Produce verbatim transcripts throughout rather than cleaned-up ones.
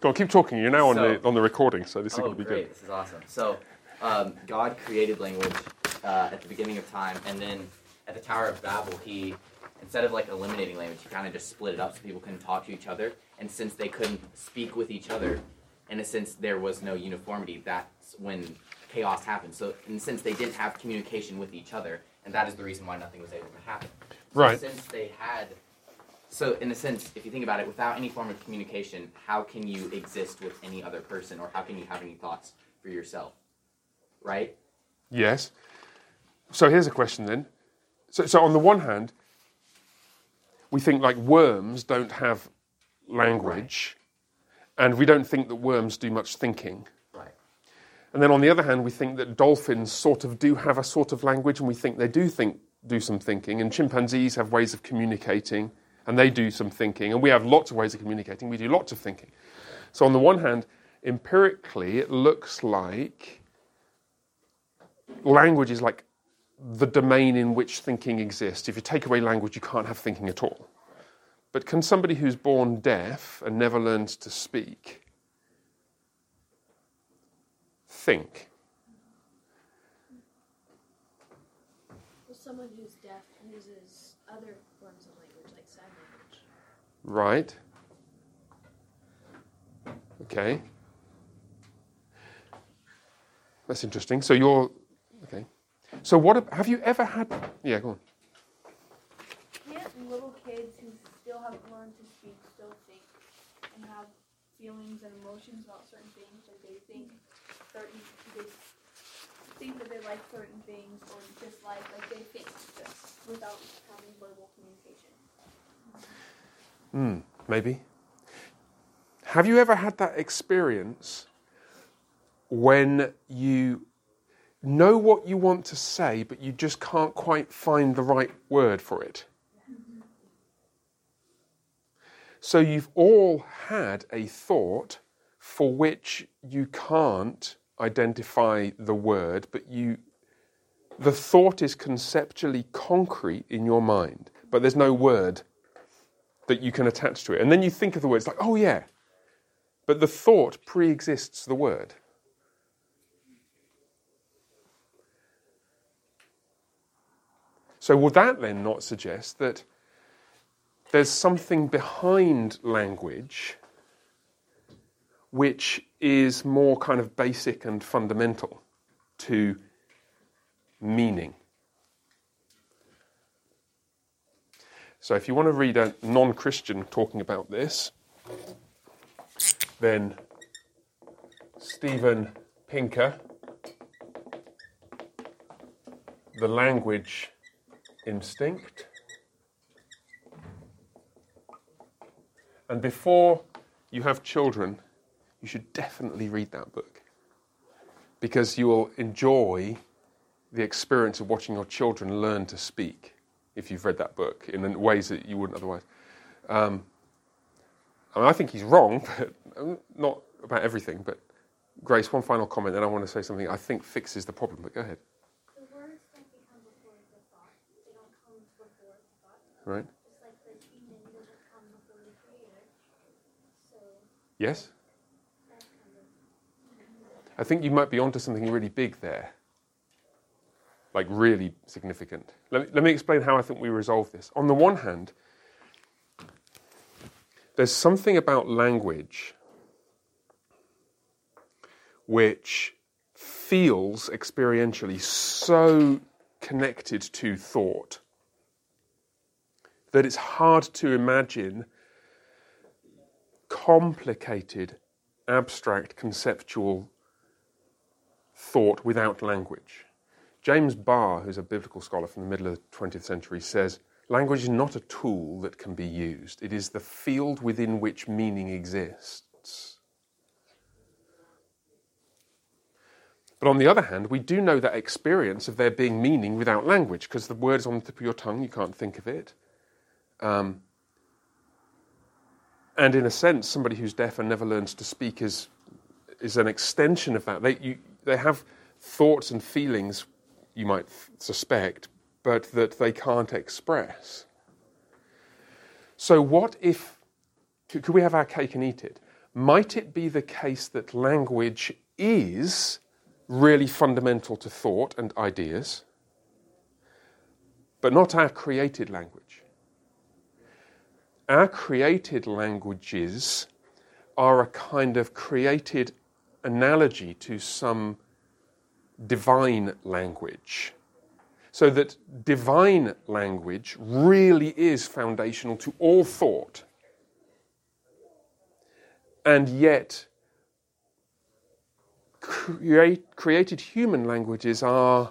Go on, keep talking. You're now on So- the on the recording, so this is Oh, going to be great. good. This is awesome. So, um, God created language uh, at the beginning of time, and then at the Tower of Babel, he, instead of like eliminating language, he kind of just split it up so people couldn't talk to each other. And since they couldn't speak with each other, in a sense, there was no uniformity. That's when chaos happened. So, in a sense, they didn't have communication with each other, and that is the reason why nothing was able to happen. So Right. Since they had... So, in a sense, if you think about it, without any form of communication, how can you exist with any other person, or how can you have any thoughts for yourself? Right? Yes. So here's a question then. So, so on the one hand, we think like worms don't have language, and we don't think that worms do much thinking. Right. And then on the other hand, we think that dolphins sort of do have a sort of language, and we think they do think do some thinking, and chimpanzees have ways of communicating, and they do some thinking, and we have lots of ways of communicating. We do lots of thinking. So on the one hand, empirically, it looks like language is like the domain in which thinking exists. If you take away language, you can't have thinking at all. But can somebody who's born deaf and never learns to speak think? Well, someone who's deaf uses other forms of language, like sign language. Right. Okay. That's interesting. So you're... Okay. So what... ab- Have you ever had... Yeah, go on. Can't little kids who still haven't learned to speak still think and have feelings and emotions about certain things? Like they think certain, they think that they like certain things or dislike, like they think just without having verbal communication. Hmm, maybe. Have you ever had that experience when you know what you want to say, but you just can't quite find the right word for it? So you've all had a thought for which you can't identify the word, but you, the thought is conceptually concrete in your mind, but there's no word that you can attach to it. And then you think of the word, it's like, oh yeah, but the thought pre-exists the word. So would that then not suggest that there's something behind language which is more kind of basic and fundamental to meaning? So if you want to read a non-Christian talking about this, then Steven Pinker, The Language Instinct. And before you have children, you should definitely read that book, because you will enjoy the experience of watching your children learn to speak if you've read that book in ways that you wouldn't otherwise. Um, I mean, I think he's wrong, but not about everything. But Grace, one final comment, then I want to say something I think fixes the problem, but go ahead. The words don't become before the thought. They don't come before the thought. Right? Just like the human doesn't come before the creator. So Yes? that's kind of... I think you might be onto something really big there. Like really significant. Let me, let me explain how I think we resolve this. On the one hand, there's something about language which feels experientially so connected to thought that it's hard to imagine complicated, abstract, conceptual thought without language. James Barr, who's a biblical scholar from the middle of the twentieth century, says, language is not a tool that can be used. It is the field within which meaning exists. But on the other hand, we do know that experience of there being meaning without language, because the word is on the tip of your tongue, you can't think of it. Um, and in a sense, somebody who's deaf and never learns to speak is is an extension of that. They you, they have thoughts and feelings, you might suspect, but that they can't express. So what if, could we have our cake and eat it? might it be the case that language is really fundamental to thought and ideas, but not our created language? Our created languages are a kind of created analogy to some divine language. So that divine language really is foundational to all thought. And yet, create, created human languages are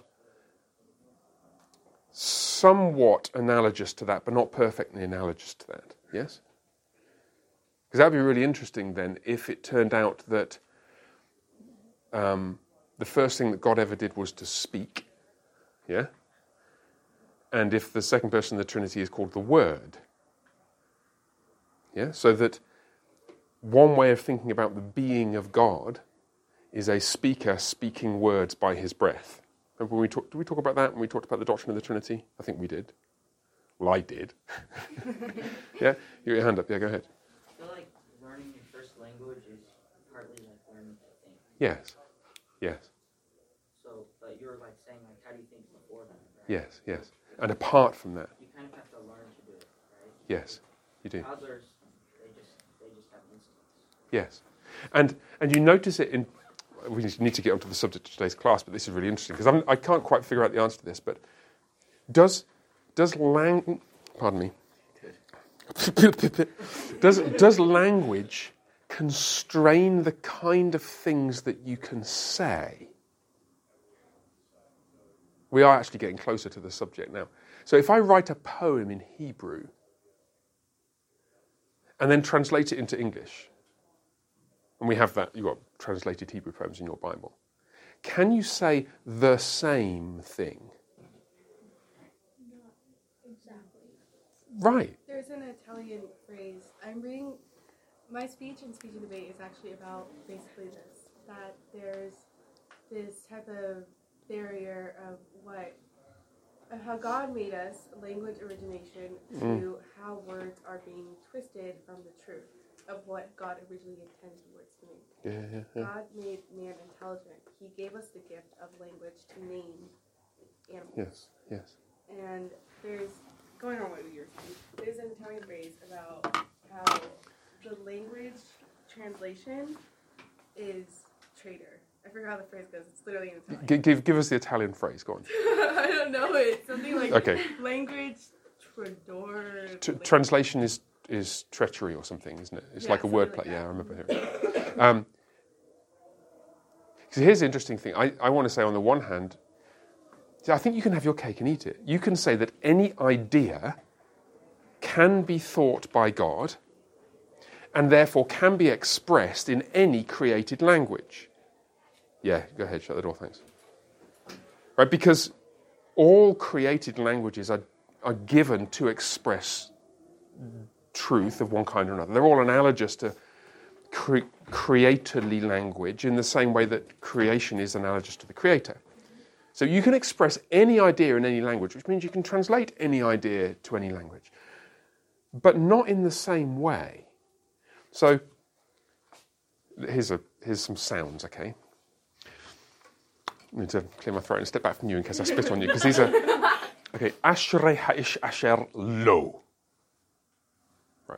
somewhat analogous to that, but not perfectly analogous to that. Yes? Because that would be really interesting then if it turned out that um, the first thing that God ever did was to speak. Yeah? And if the second person of the Trinity is called the Word. Yeah? So that one way of thinking about the being of God is a speaker speaking words by his breath. Remember when we talk, did we talk about that when we talked about the doctrine of the Trinity? I think we did. Well, I did. Yeah? You got your hand up. Yeah, go ahead. I feel like learning your first language is partly like learning to think. Yes. Yes. So, but you were like saying, like, how do you think before that? Right? Yes, yes. And apart from that, You kind of have to learn to do it, right? yes, you do. Toddlers, they just they just have instincts. Yes. And and you notice it in, we need to get onto the subject of today's class, but this is really interesting, because I can't quite figure out the answer to this, but does, does lang, pardon me, does, does language constrain the kind of things that you can say? We are actually getting closer to the subject now. So if I write a poem in Hebrew and then translate it into English, and we have that, you've got translated Hebrew poems in your Bible, can you say the same thing? Not exactly. Right. There's an Italian phrase. I'm reading, my speech and speech and debate is actually about basically this, that there's this type of barrier of what, of how God made us, language origination, to mm. how words are being twisted from the truth of what God originally intended words to mean. Yeah, yeah, yeah. God made man intelligent. He gave us the gift of language to name animals. Yes, yes. And there's, going on what you were saying, there's an Italian phrase about how the language translation is traitor. I forgot how the phrase goes. It's literally in Italian. G- give, give us the Italian phrase, go on. I don't know it. Something like okay. language trador. T- translation is, is treachery or something, isn't it? It's yeah, like a wordplay. Like yeah, I remember hearing it. Um, so here's the interesting thing. I, I want to say on the one hand, I think you can have your cake and eat it. You can say that any idea can be thought by God and therefore can be expressed in any created language. Yeah, go ahead, shut the door, thanks. Right, because all created languages are, are given to express truth of one kind or another. They're all analogous to cre- creatorly language in the same way that creation is analogous to the creator. So you can express any idea in any language, which means you can translate any idea to any language, but not in the same way. So here's a here's some sounds, okay? I need to clear my throat and step back from you in case I spit on you, because these are... Okay, Ashrei ha'ish asher lo. Right.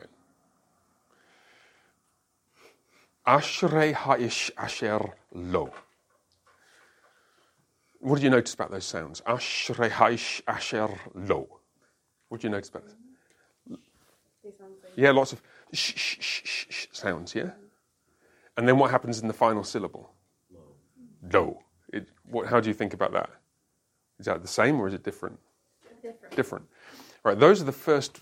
Ashrei ha'ish asher lo. What did you notice about those sounds? Ashrei ha'ish asher lo. What did you notice about this? Yeah, lots of sh sh sh sh sh sounds, yeah? And then what happens in the final syllable? Lo. Lo. It, what, how do you think about that? Is that the same or is it different? Different. Different. Right, those are the first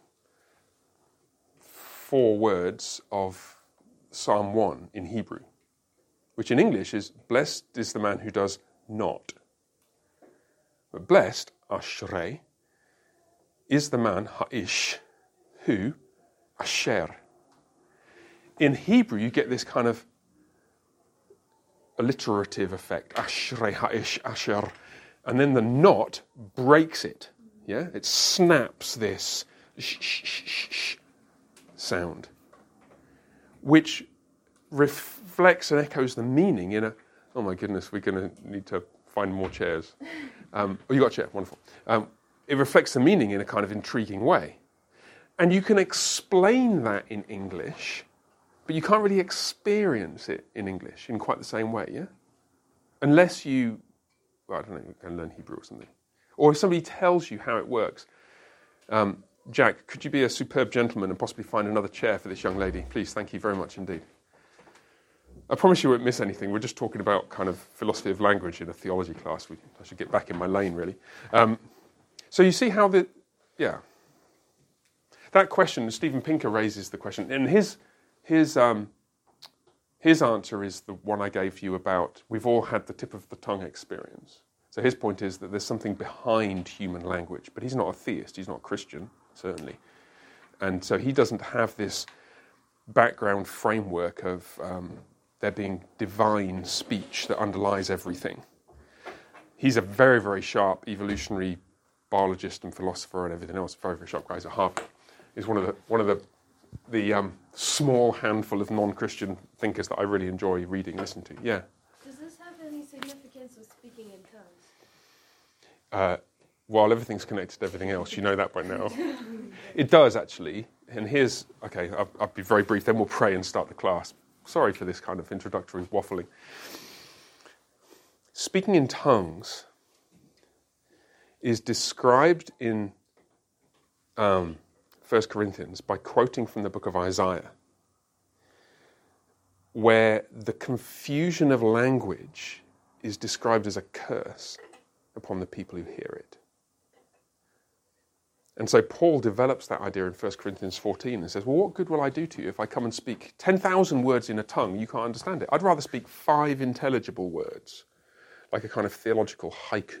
four words of Psalm one in Hebrew, which in English is, blessed is the man who does not. But blessed, ashrei, is the man, ha'ish, who, asher. In Hebrew, you get this kind of alliterative effect, ashrei ha'ish asher, and then the not breaks it, yeah? It snaps this sh sh sh sh sh sound, which reflects and echoes the meaning in a... Oh my goodness, we're going to need to find more chairs. Um, oh, you got a chair, wonderful. Um, it reflects the meaning in a kind of intriguing way. And you can explain that in English, but you can't really experience it in English in quite the same way, yeah? Unless you, well, I don't know, you can learn Hebrew or something. Or if somebody tells you how it works. Um, Jack, could you be a superb gentleman and possibly find another chair for this young lady? Please, thank you very much indeed. I promise you won't miss anything. We're just talking about kind of philosophy of language in a theology class. We, I should get back in my lane, really. Um, so you see how the, yeah. That question, Steven Pinker raises the question, and his his um, his answer is the one I gave you about we've all had the tip of the tongue experience. So his point is that there's something behind human language, but he's not a theist, he's not a Christian, certainly. And so he doesn't have this background framework of um, there being divine speech that underlies everything. He's a very, very sharp evolutionary biologist and philosopher and everything else, very, very sharp guy. He's at Harvard. He's one of the one of the the um, small handful of non-Christian thinkers that I really enjoy reading and listening to. Yeah. Does this have any significance with speaking in tongues? Uh, while everything's connected to everything else, you know that by now. It does, actually. And here's, okay, I'll, I'll be very brief, then we'll pray and start the class. Sorry for this kind of introductory waffling. Speaking in tongues is described in um, First Corinthians by quoting from the book of Isaiah, where the confusion of language is described as a curse upon the people who hear it. And so Paul develops that idea in First Corinthians fourteen and says, well, what good will I do to you if I come and speak ten thousand words in a tongue, you can't understand it? I'd rather speak five intelligible words, like a kind of theological haiku.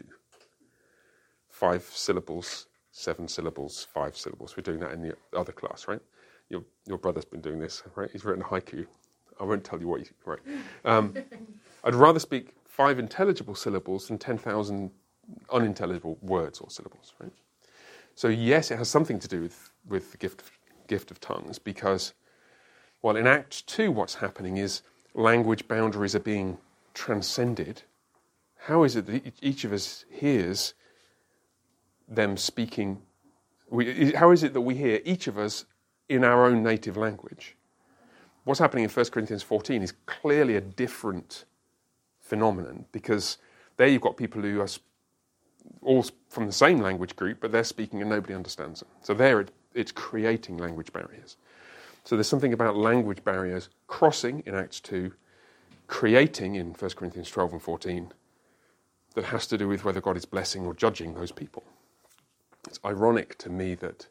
Five syllables, seven syllables, five syllables. We're doing that in the other class, right? Your your brother's been doing this, right? He's written a haiku. I won't tell you what you... Right. Um, I'd rather speak five intelligible syllables than ten thousand unintelligible words or syllables, right? So yes, it has something to do with, with the gift of, gift of tongues because, well, in Act two, what's happening is language boundaries are being transcended. How is it that each of us hears them speaking? We, how is it that we hear each of us in our own native language? What's happening in First Corinthians fourteen is clearly a different phenomenon because there you've got people who are all from the same language group, but they're speaking and nobody understands them. So there it, it's creating language barriers. So there's something about language barriers crossing in Acts two, creating in First Corinthians twelve and fourteen, that has to do with whether God is blessing or judging those people. It's ironic to me that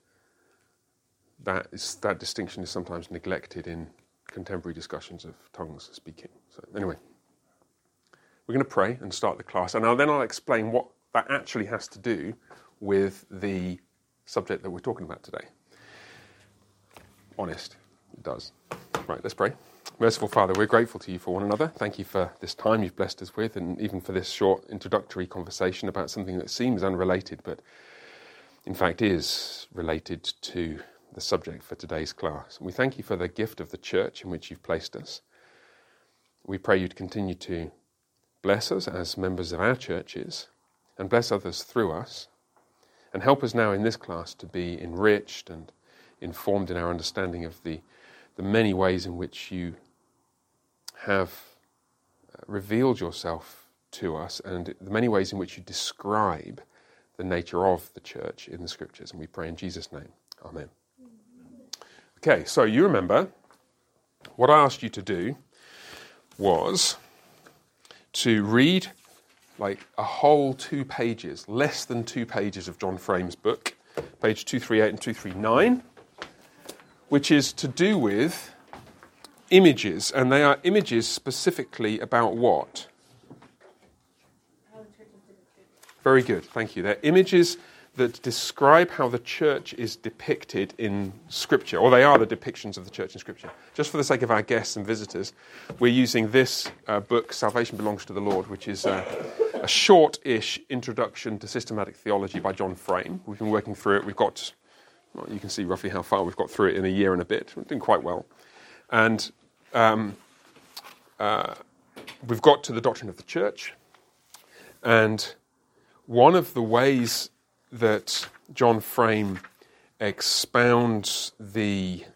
that, is, that distinction is sometimes neglected in contemporary discussions of tongues speaking. So anyway, we're going to pray and start the class, and I'll, then I'll explain what that actually has to do with the subject that we're talking about today. Honest, it does. Right, let's pray. Merciful Father, we're grateful to you for one another. Thank you for this time you've blessed us with, and even for this short introductory conversation about something that seems unrelated, but in fact is related to the subject for today's class. And we thank you for the gift of the church in which you've placed us. We pray you'd continue to bless us as members of our churches, and bless others through us, and help us now in this class to be enriched and informed in our understanding of the, the many ways in which you have revealed yourself to us, and the many ways in which you describe the nature of the church in the Scriptures. And we pray in Jesus' name. Amen. Okay, so you remember what I asked you to do was to read like a whole two pages, less than two pages of John Frame's book, page two thirty-eight and two thirty-nine, which is to do with images, and they are images specifically about what? Very good, thank you. They're images that describe how the church is depicted in Scripture, or they are the depictions of the church in Scripture. Just for the sake of our guests and visitors, we're using this uh, book, Salvation Belongs to the Lord, which is uh, a short-ish introduction to systematic theology by John Frame. We've been working through it. We've got, well, you can see roughly how far we've got through it in a year and a bit. We're doing quite well. And um, uh, we've got to the doctrine of the church, and one of the ways that John Frame expounds the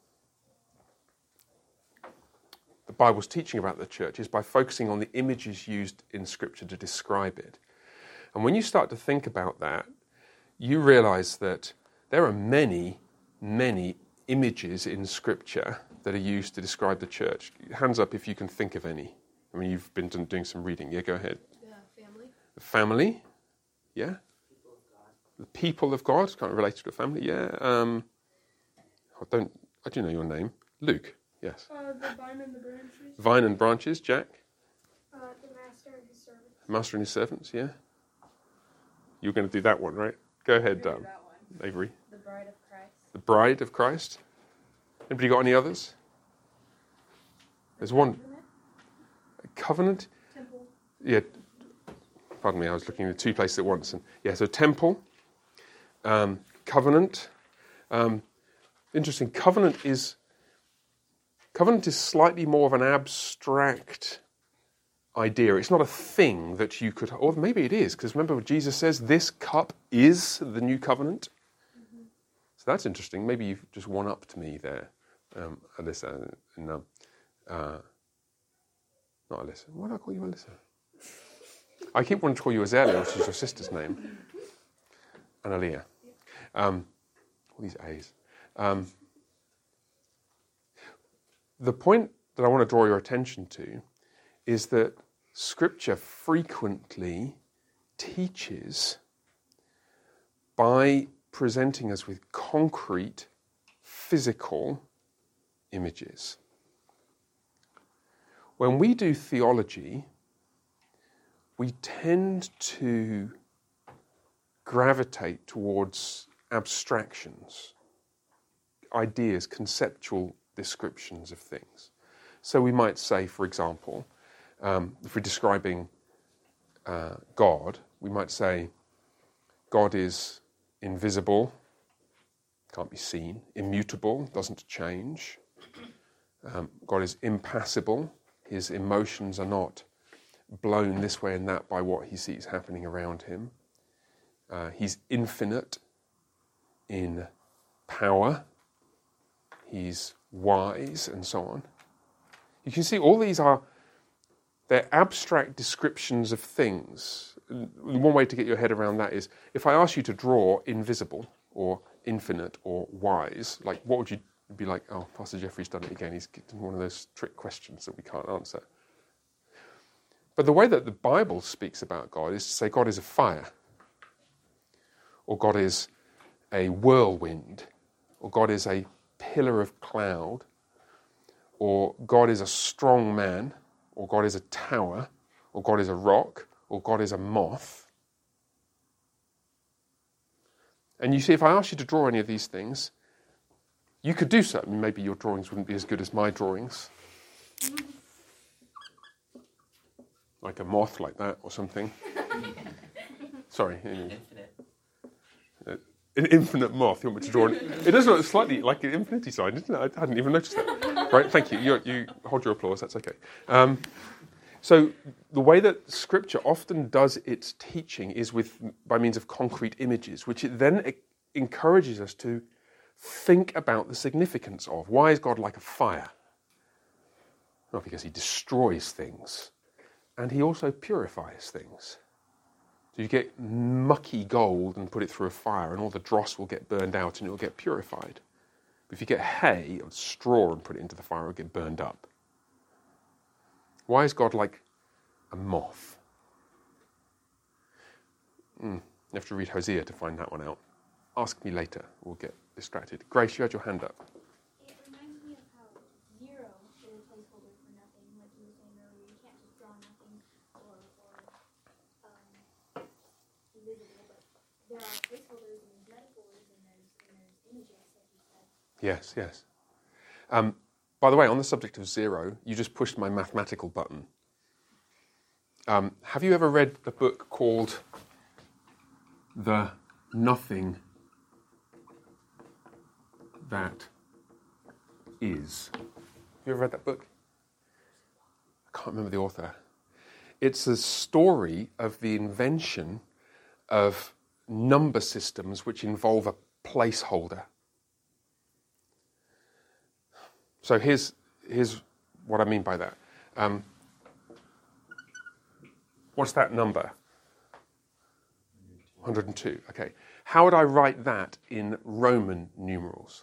the Bible's teaching about the church is by focusing on the images used in Scripture to describe it. And when you start to think about that, you realize that there are many, many images in Scripture that are used to describe the church. Hands up if you can think of any. I mean, you've been doing some reading. Yeah, go ahead. The family. The family. Yeah. The people of God. Kind of related to a family. Yeah. Um, I don't. I do know your name. Luke. Yes. Uh, the vine and the branches. Vine and branches. Jack. Uh, the master and his servants. Master and his servants. Yeah. You're going to do that one, right? Go ahead, um, that one. Avery. The bride of Christ. The bride of Christ. Anybody got any others? There's one. A covenant. Temple. Yeah. Pardon me, I was looking in two places at once. And yeah, so temple, um, covenant. Um, interesting. Covenant is covenant is slightly more of an abstract idea. It's not a thing that you could, or maybe it is, because remember what Jesus says, this cup is the new covenant. Mm-hmm. So that's interesting. Maybe you've just one up to me there, um, Alyssa. And, um, uh, not Alyssa. Why do I call you Alyssa? I keep wanting to call you Azalea, which is your sister's name. And Aaliyah. Um, all these A's. Um, the point that I want to draw your attention to is that Scripture frequently teaches by presenting us with concrete, physical images. When we do theology, we tend to gravitate towards abstractions, ideas, conceptual descriptions of things. So we might say, for example, um, if we're describing uh, God, we might say God is invisible, can't be seen, immutable, doesn't change. Um, God is impassible, his emotions are not blown this way and that by what he sees happening around him. Uh, he's infinite in power. He's wise and so on. You can see all these are, they're abstract descriptions of things. One way to get your head around that is, if I ask you to draw invisible or infinite or wise, like what would you be like, oh, Pastor Jeffrey's done it again. He's getting one of those trick questions that we can't answer. But the way that the Bible speaks about God is to say God is a fire, or God is a whirlwind, or God is a pillar of cloud, or God is a strong man, or God is a tower, or God is a rock, or God is a moth. And you see, if I asked you to draw any of these things, you could do so. I mean, maybe your drawings wouldn't be as good as my drawings. Like a moth like that or something. Sorry. Infinite. Uh, an infinite moth. You want me to draw an, it does look slightly like an infinity sign, doesn't it? I hadn't even noticed that. Right, thank you. You, you hold your applause, that's okay. Um, so the way that Scripture often does its teaching is with by means of concrete images, which it then it encourages us to think about the significance of. Why is God like a fire? Well, because he destroys things. And he also purifies things. So you get mucky gold and put it through a fire and all the dross will get burned out and it will get purified. But if you get hay or straw and put it into the fire, it will get burned up. Why is God like a moth? Mm, you have to read Hosea to find that one out. Ask me later. We'll get distracted. Grace, you had your hand up. It reminds me of how zero is a placeholder for nothing, like you were saying earlier. You can't just draw nothing or, or um, invisible, but there are placeholders and metaphors and there's, and there's images, like you said. Yes, yes. Um, by the way, on the subject of zero, you just pushed my mathematical button. Um, have you ever read a book called The Nothing That Is? Have you ever read that book? can't remember the author. It's a story of the invention of number systems which involve a placeholder. So here's, here's what I mean by that. Um, what's that number? one hundred two, okay. How would I write that in Roman numerals?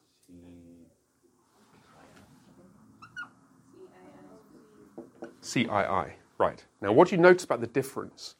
C I I, right. Now what do you notice about the difference?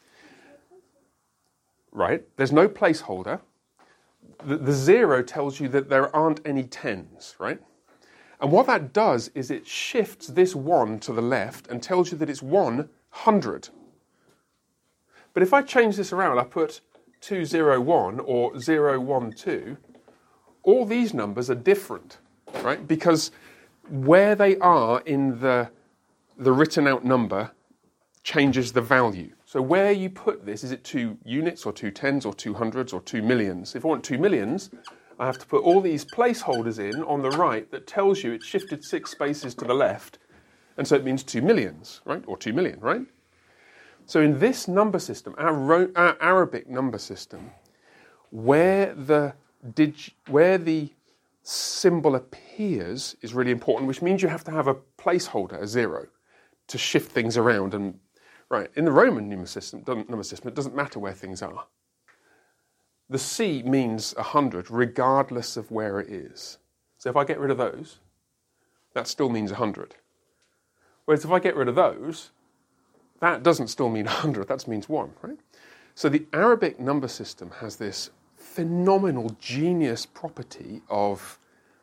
Right, there's no placeholder. The, the zero tells you that there aren't any tens, right? And what that does is it shifts this one to the left and tells you that it's one hundred. But if I change this around, I put two zero one or zero one two, all these numbers are different, right? Because where they are in the, the written out number changes the value. So where you put this, is it two units or two tens or two hundreds or two millions? If I want two millions, I have to put all these placeholders in on the right that tells you it's shifted six spaces to the left, and so it means two millions, right? Or two million, right? So in this number system, our, Ro- our Arabic number system, where the dig- where the symbol appears is really important, which means you have to have a placeholder, a zero, to shift things around. And right, in the Roman number system, number system, it doesn't matter where things are. The C means one hundred, regardless of where it is. So if I get rid of those, that still means one hundred. Whereas if I get rid of those, that doesn't still mean one hundred, that means one, right? So the Arabic number system has this phenomenal genius property of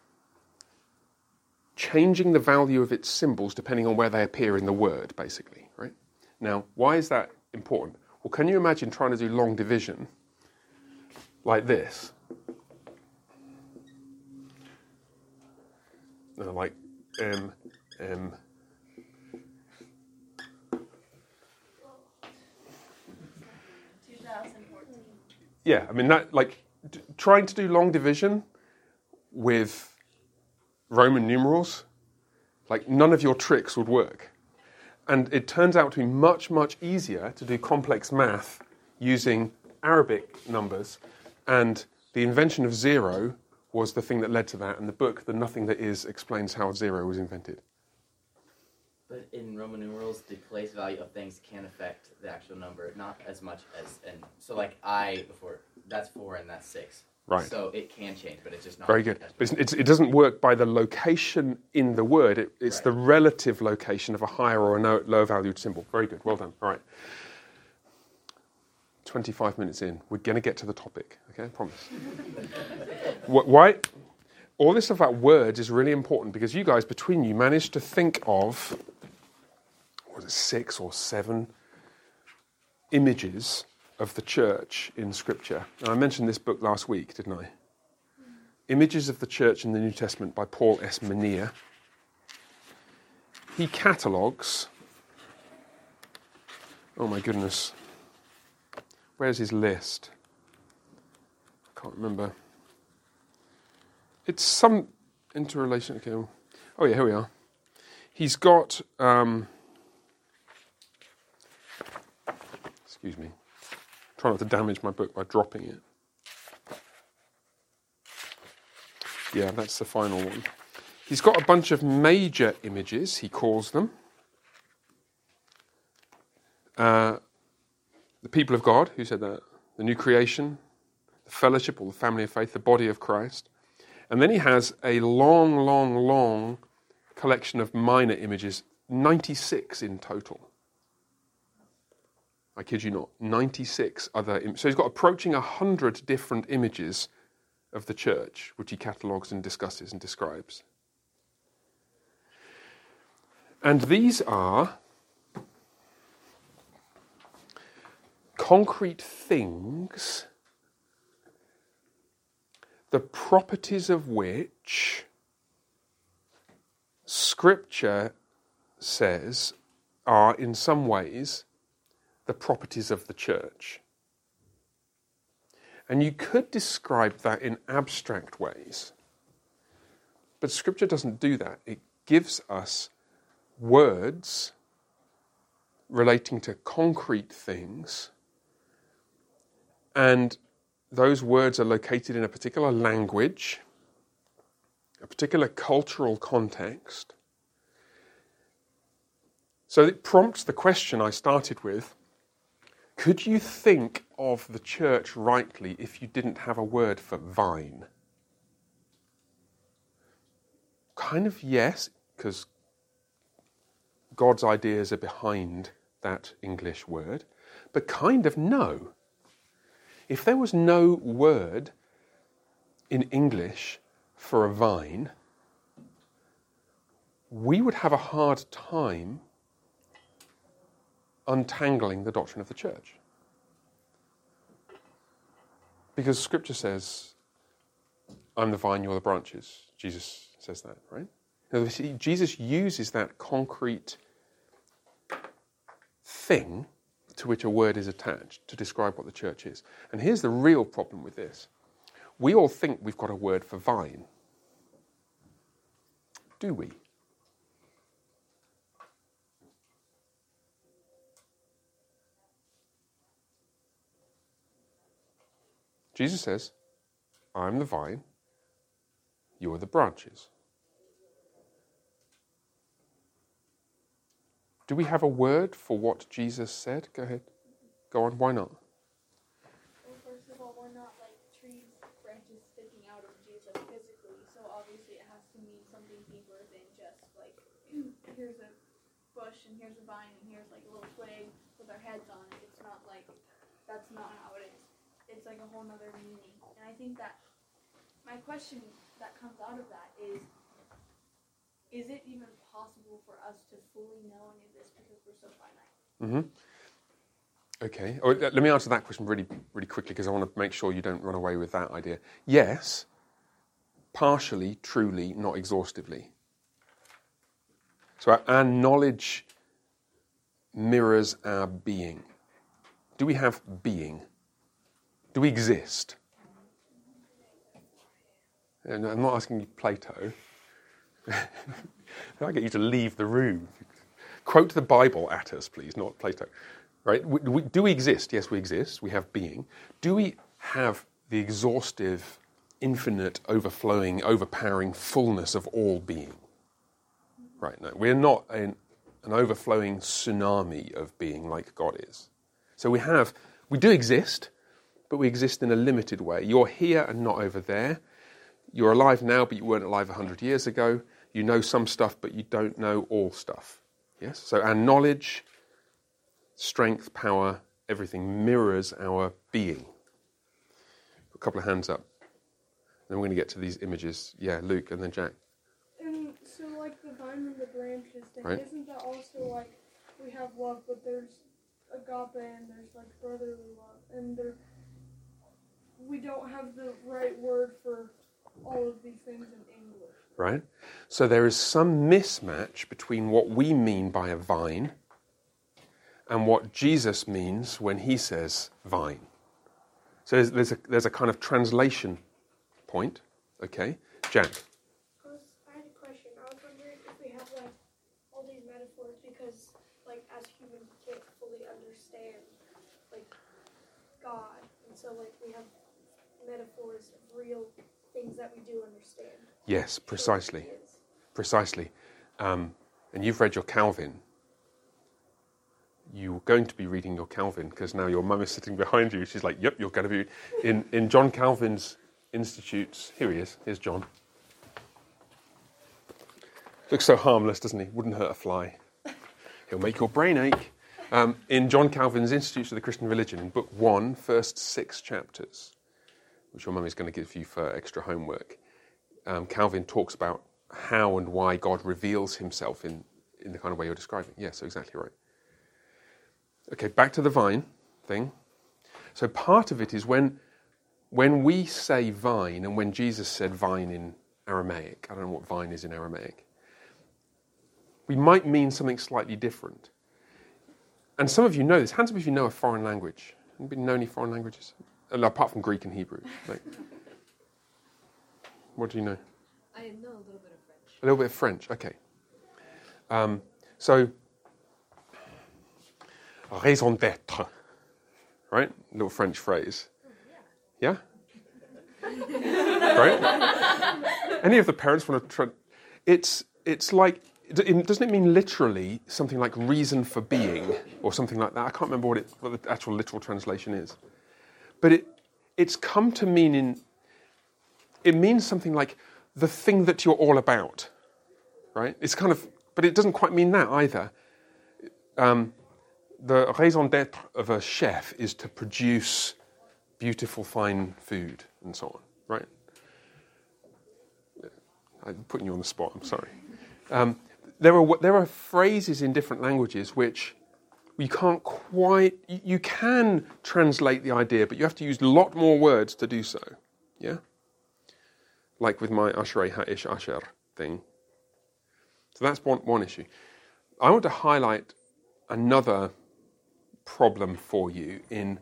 changing the value of its symbols depending on where they appear in the word, basically, right? Now, why is that important? Well, can you imagine trying to do long division like this? No, like M, M. Yeah, I mean, that, like, d- trying to do long division with Roman numerals, like, none of your tricks would work. And it turns out to be much, much easier to do complex math using Arabic numbers. And the invention of zero was the thing that led to that. And the book, The Nothing That Is, explains how zero was invented. But in Roman numerals, the place value of things can affect the actual number, not as much as, and so like I before, that's four and that's six. Right. So it can change, but it's just not. Very good. But it's, it's, it doesn't work by the location in the word. It, it's Right. the relative location of a higher or a no, lower valued symbol. Very good. Well done. All right. twenty-five minutes in. We're going to get to the topic. Okay, I promise. Wh- Why? All this stuff about words is really important because you guys, between you, managed to think of, what was it, six or seven images of the church in Scripture. And I mentioned this book last week, didn't I? Images of the Church in the New Testament by Paul S. Menier. He catalogues, oh my goodness, where's his list? I can't remember. It's some interrelation. Okay. Oh yeah, here we are. He's got, um, excuse me, try not to damage my book by dropping it. Yeah, that's the final one. He's got a bunch of major images, he calls them. Uh, the people of God, who said that? The new creation, the fellowship or the family of faith, the body of Christ. And then he has a long, long, long collection of minor images, ninety-six in total. I kid you not, ninety-six other images. So he's got approaching one hundred different images of the church, which he catalogues and discusses and describes. And these are concrete things, the properties of which Scripture says are in some ways the properties of the church. And you could describe that in abstract ways, but Scripture doesn't do that. It gives us words relating to concrete things, and those words are located in a particular language, a particular cultural context. So it prompts the question I started with: could you think of the church rightly if you didn't have a word for vine? Kind of yes, because God's ideas are behind that English word, but kind of no. If there was no word in English for a vine, we would have a hard time untangling the doctrine of the church. Because Scripture says, I'm the vine, you're the branches. Jesus says that, right? Now, Jesus uses that concrete thing to which a word is attached to describe what the church is. And here's the real problem with this. We all think we've got a word for vine. Do we? Jesus says, I'm the vine, you're the branches. Do we have a word for what Jesus said? Go ahead. Go on, why not? Well, first of all, we're not like trees, branches sticking out of Jesus physically, so obviously it has to mean something deeper than just like, here's a bush and here's a vine and here's like a little twig with our heads on it. It's not like, that's not how it is. It's like a whole nother meaning. And I think that my question that comes out of that is, is it even possible for us to fully know any of this because we're so finite? Mm-hmm. Okay. Oh, let me answer that question really, really quickly because I want to make sure you don't run away with that idea. Yes, partially, truly, not exhaustively. So our, our knowledge mirrors our being. Do we have being? Do we exist? And I'm not asking you Plato. I get you to leave the room. Quote the Bible at us, please, not Plato. Right? We, we, do we exist? Yes, we exist. We have being. Do we have the exhaustive, infinite, overflowing, overpowering fullness of all being? Right? No, we're not an, an overflowing tsunami of being like God is. So we have, we do exist, but we exist in a limited way. You're here and not over there. You're alive now, but you weren't alive a hundred years ago. You know some stuff, but you don't know all stuff. Yes? So our knowledge, strength, power, everything mirrors our being. A couple of hands up. Then we're going to get to these images. Yeah, Luke and then Jack. And so like the vine and the branches thing, Right. Isn't that also like we have love, but there's agape and there's like brotherly love, and there we don't have the right word for all of these things in English. Right? So there is some mismatch between what we mean by a vine and what Jesus means when he says vine. So there's, there's, a, there's a kind of translation point. Okay? Jack. I, was, I had a question. I was wondering if we have like all these metaphors because like as humans we can't fully understand like God. And so like we have metaphors of real things that we do understand. Yes, precisely. Precisely. Um, and you've read your Calvin. You're going to be reading your Calvin because now your mum is sitting behind you. She's like, yep, you're going to be... In, in John Calvin's Institutes... Here he is. Here's John. Looks so harmless, doesn't he? Wouldn't hurt a fly. He'll make your brain ache. Um, in John Calvin's Institutes of the Christian Religion, in book one, first six chapters, which your mum is going to give you for extra homework, um, Calvin talks about how and why God reveals himself in, in the kind of way you're describing. Yes, exactly right. Okay, back to the vine thing. So part of it is when, when we say vine, and when Jesus said vine in Aramaic, I don't know what vine is in Aramaic, we might mean something slightly different. And some of you know this. Hands up if you know a foreign language. Anybody know any foreign languages? Apart from Greek and Hebrew. Like, what do you know? I know a little bit of French. A little bit of French, okay. Um, So, raison d'être, right? Little French phrase. Yeah? Right? Any of the parents want to try? It's it's like, doesn't it mean literally something like reason for being or something like that? I can't remember what it what the actual literal translation is, but it it's come to mean in. It means something like the thing that you're all about, right? It's kind of, but it doesn't quite mean that either. Um, the raison d'être of a chef is to produce beautiful, fine food and so on, right? I'm putting you on the spot, I'm sorry. Um, there are there are phrases in different languages which you can't quite, you, you can translate the idea, but you have to use a lot more words to do so, yeah? Like with my Ashrei Ha'ish Asher thing. So that's one, one issue. I want to highlight another problem for you in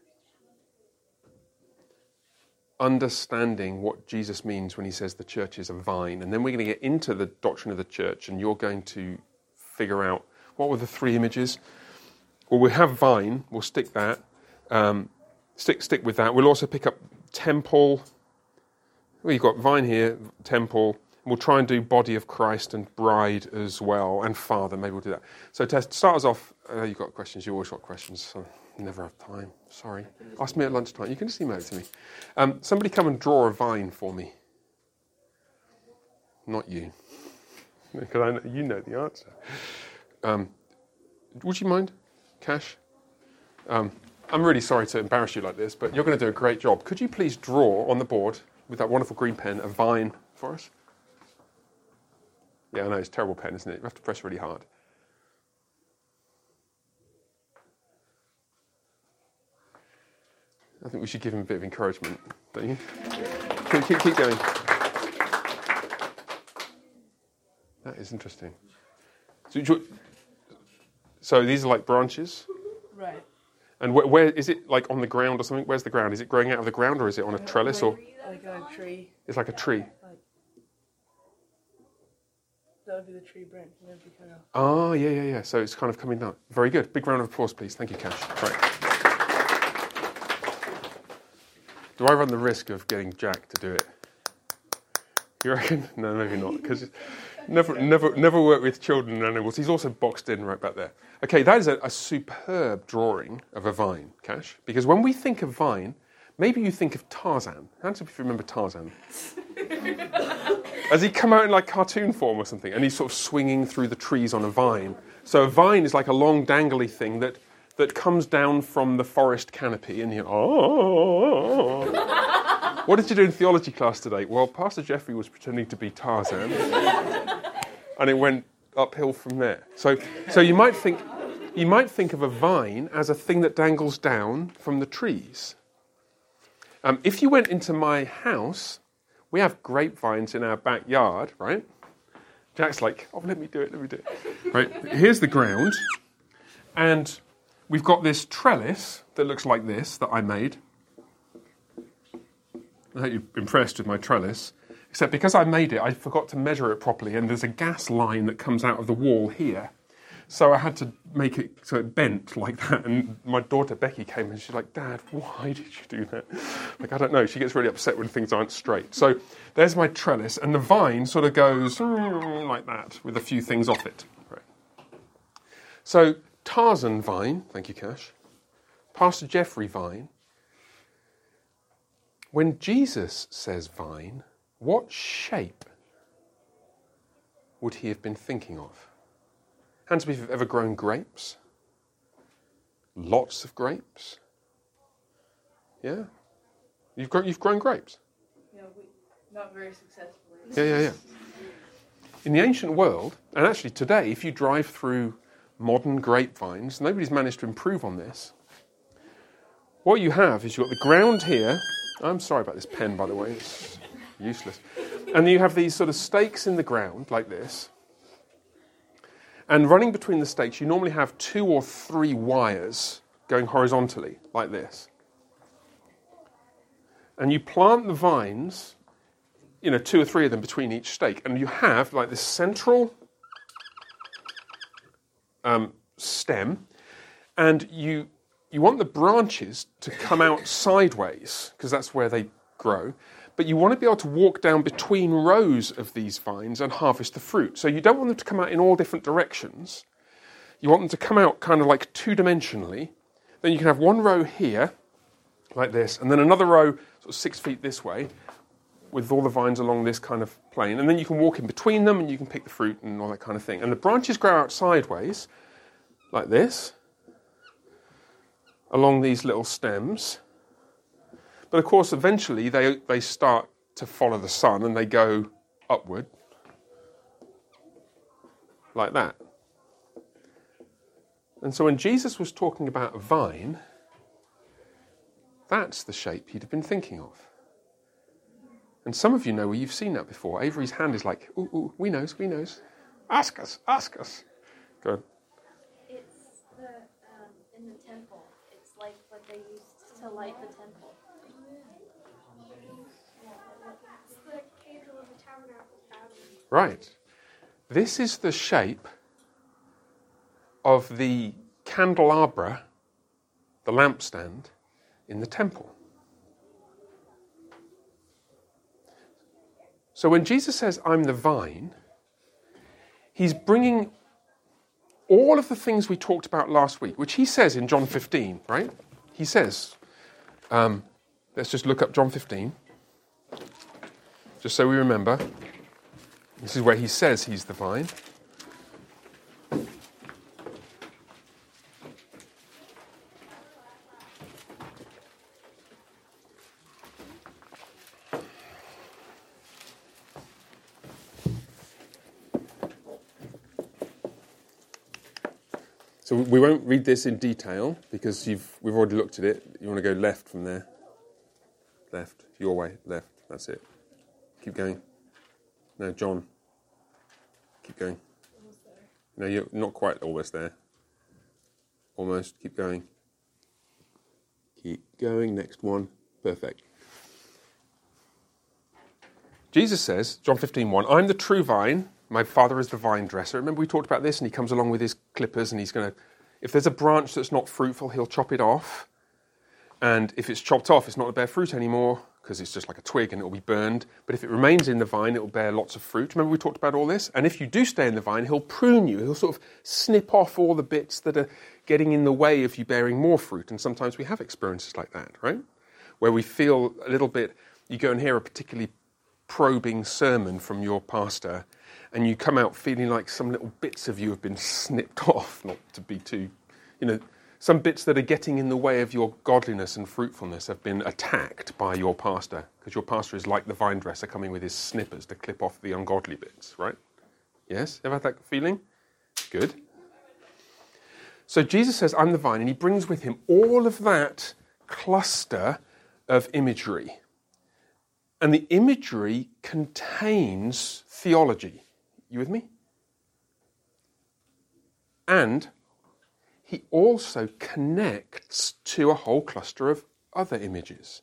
understanding what Jesus means when he says the church is a vine. And then we're going to get into the doctrine of the church, and you're going to figure out what were the three images. Well, we have vine, we'll stick that, um, stick stick with that. We'll also pick up temple. Well, you've got vine here, temple. We'll try and do body of Christ and bride as well, and father. Maybe we'll do that. So to start us off, uh, you've got questions. You always got questions. So never have time. Sorry. Ask me at lunchtime. You can just email it to me. Um, somebody come and draw a vine for me. Not you, because I know, you know the answer. Um, would you mind, Cash? Um, I'm really sorry to embarrass you like this, but you're going to do a great job. Could you please draw on the board with that wonderful green pen a vine for us? Yeah, I know, it's a terrible pen, isn't it? You have to press really hard. I think we should give him a bit of encouragement, don't you? Keep, keep, keep going. That is interesting. So, do you, so these are like branches? Right. And where, where is it, like on the ground or something? Where's the ground? Is it growing out of the ground or is it on a trellis? Or Like a tree. it's like a tree? Like, that would be the tree branch. And it'd be kind of... Oh, yeah, yeah, yeah. So it's kind of coming down. Very good. Big round of applause, please. Thank you, Cash. Right. Do I run the risk of getting Jack to do it? You reckon? No, maybe not. Because never, never, never worked with children and animals. He's also boxed in right back there. Okay, that is a, a superb drawing of a vine, Cash. Because when we think of vine, maybe you think of Tarzan. Hands up if you remember Tarzan. Has he come out in like cartoon form or something? And he's sort of swinging through the trees on a vine. So a vine is like a long dangly thing that, that comes down from the forest canopy. And you oh. What did you do in theology class today? Well, Pastor Jeffrey was pretending to be Tarzan. And it went uphill from there. So so you might think you might think of a vine as a thing that dangles down from the trees. Um, if you went into my house, we have grapevines in our backyard, right? Jack's like, oh, let me do it, let me do it. Right, here's the ground, and we've got this trellis that looks like this that I made. I hope you're impressed with my trellis. Except because I made it, I forgot to measure it properly, and there's a gas line that comes out of the wall here. So I had to make it so it bent like that, and my daughter Becky came and she's like, Dad, why did you do that? Like, I don't know, she gets really upset when things aren't straight. So there's my trellis, and the vine sort of goes like that with a few things off it. Right. So Tarzan vine, thank you, Cash. Pastor Jeffrey vine. When Jesus says vine, what shape would he have been thinking of? Hands up if you've ever grown grapes. Lots of grapes. Yeah? You've grown, you've grown grapes? Yeah, we, not very successfully. Yeah, yeah, yeah. In the ancient world, and actually today, if you drive through modern grapevines, nobody's managed to improve on this. What you have is you've got the ground here. I'm sorry about this pen, by the way. It's useless. And you have these sort of stakes in the ground, like this. And running between the stakes, you normally have two or three wires going horizontally, like this. And you plant the vines, you know, two or three of them between each stake. And you have, like, this central um, stem, and you you want the branches to come out sideways, because that's where they grow, but you want to be able to walk down between rows of these vines and harvest the fruit. So you don't want them to come out in all different directions. You want them to come out kind of like two-dimensionally. Then you can have one row here, like this, and then another row sort of six feet this way, with all the vines along this kind of plane. And then you can walk in between them and you can pick the fruit and all that kind of thing. And the branches grow out sideways, like this, along these little stems. But of course, eventually they, they start to follow the sun and they go upward, like that. And so when Jesus was talking about a vine, that's the shape he'd have been thinking of. And some of you know where you've seen that before. Avery's hand is like, ooh, ooh, we knows, we knows. Ask us, ask us. Go on. It's the um, in the temple. It's like what they used to light the temple. It's the candle of the tabernacle pattern. Right. This is the shape of the candelabra, the lampstand, in the temple. So when Jesus says, I'm the vine, he's bringing all of the things we talked about last week, which he says in John fifteen, right? He says, um, let's just look up John fifteen, just so we remember. This is where he says he's the vine. So we won't read this in detail because you've we've already looked at it. You want to go left from there. Left. Your way. Left. That's it. Keep going. No, John. Keep going. Almost there. No, you're not quite almost there. Almost. Keep going. Keep going. Next one. Perfect. Jesus says, John fifteen one, I'm the true vine. My Father is the vine dresser. Remember we talked about this, and he comes along with his clippers, and he's going to, if there's a branch that's not fruitful, he'll chop it off. And if it's chopped off, it's not to bear fruit anymore, because it's just like a twig and it'll be burned. But if it remains in the vine, it'll bear lots of fruit. Remember we talked about all this? And if you do stay in the vine, he'll prune you. He'll sort of snip off all the bits that are getting in the way of you bearing more fruit. And sometimes we have experiences like that, right? Where we feel a little bit, you go and hear a particularly probing sermon from your pastor, and you come out feeling like some little bits of you have been snipped off, not to be too, you know, some bits that are getting in the way of your godliness and fruitfulness have been attacked by your pastor, because your pastor is like the vine dresser coming with his snippers to clip off the ungodly bits, right? Yes? Ever had that feeling? Good. So Jesus says, I'm the vine, and he brings with him all of that cluster of imagery. And the imagery contains theology. You with me? And he also connects to a whole cluster of other images.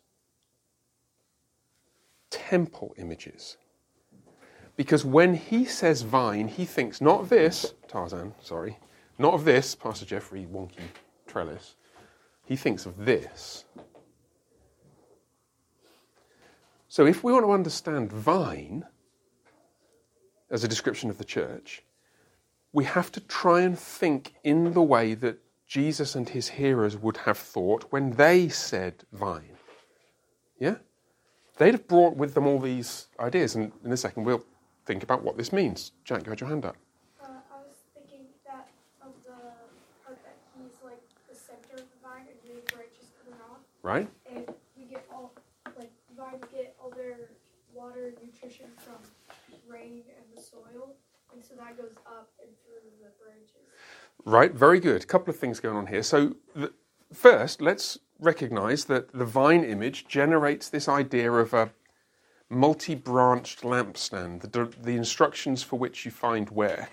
Temple images. Because when he says vine, he thinks not of this, Tarzan, sorry, not of this, Pastor Jeffrey, wonky trellis. He thinks of this. So if we want to understand vine as a description of the church, we have to try and think in the way that Jesus and his hearers would have thought when they said vine. Yeah? They'd have brought with them all these ideas, and in a second we'll think about what this means. Jack, you had your hand up. Uh, I was thinking that of the part that he's like the center of the vine and the branches coming off. Right? And we get all, like, vines get all their water and nutrition from rain and the soil. And so that goes up and through the branches. Right, very good. A couple of things going on here. So the, first, let's recognize that the vine image generates this idea of a multi-branched lampstand, the, the instructions for which you find where.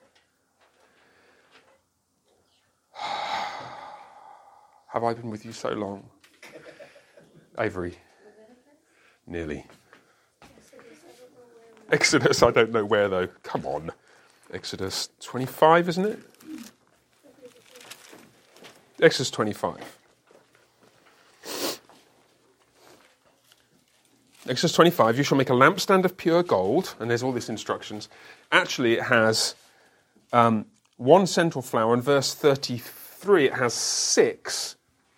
Have I been with you so long? Avery? Nearly. Exodus, I don't know where though. Come on. Exodus twenty-five, isn't it? Exodus twenty-five. Exodus twenty-five, you shall make a lampstand of pure gold, and there's all these instructions. Actually, it has um, one central flower, and verse thirty-three, it has six.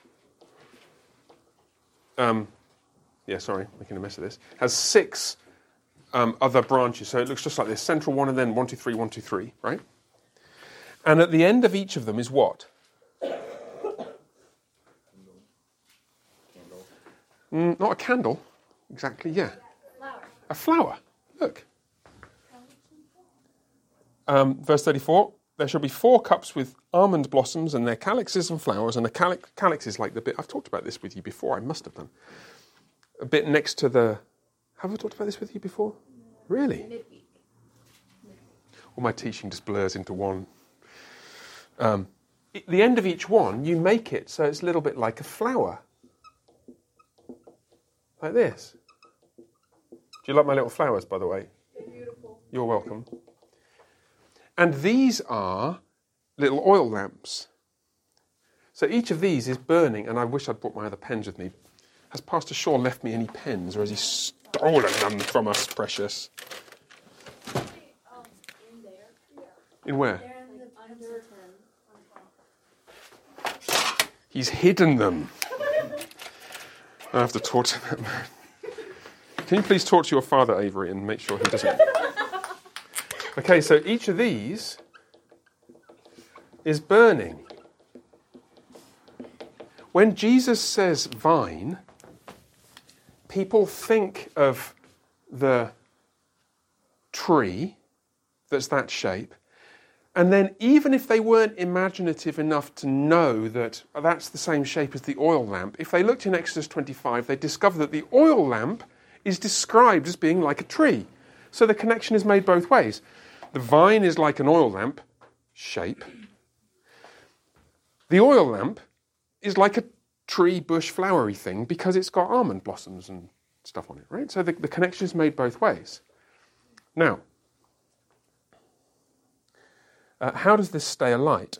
Um, yeah, sorry, making a mess of this. It has six um, other branches, so it looks just like this. Central one, and then one, two, three, one, two, three, right? And at the end of each of them is what? Mm, not a candle. Exactly, yeah. Flower. A flower. Look. Um, verse thirty-four, there shall be four cups with almond blossoms and their calyxes and flowers, and the calyx, calyx is like the bit, I've talked about this with you before, I must have done. A bit next to the, have I talked about this with you before? Really? Midweek. All my teaching just blurs into one. Um, at the end of each one, you make it so it's a little bit like a flower. Like this. Do you like my little flowers, by the way? They're beautiful. You're welcome. And these are little oil lamps. So each of these is burning, and I wish I'd brought my other pens with me. Has Pastor Shaw left me any pens, or has he stolen them from us, precious? Um, in there. Yeah. In where? They're in the under He's hidden them. I have to talk to that man. Can you please talk to your father, Avery, and make sure he doesn't... Okay, so each of these is burning. When Jesus says vine, people think of the tree that's that shape, and then even if they weren't imaginative enough to know that that's the same shape as the oil lamp, if they looked in Exodus twenty-five, they'd discover that the oil lamp is described as being like a tree. So the connection is made both ways. The vine is like an oil lamp shape. The oil lamp is like a tree, bush, flowery thing because it's got almond blossoms and stuff on it, right? So the, the connection is made both ways. Now, uh, how does this stay alight?